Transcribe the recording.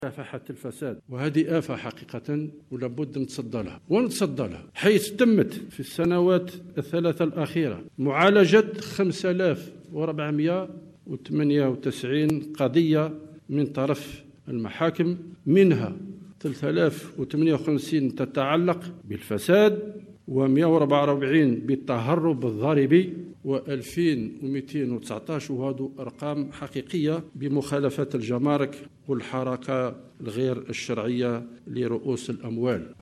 مكافحة الفساد، وهذه آفة حقيقة ولابد نتصدى لها حيث تمت في السنوات الثلاثة الأخيرة معالجة 5498 قضية من طرف المحاكم، منها 3058 تتعلق بالفساد، و144 بالتهرب الضريبي، و2219 وهذو أرقام حقيقية بمخالفات الجمارك والحركة الغير الشرعية لرؤوس الأموال.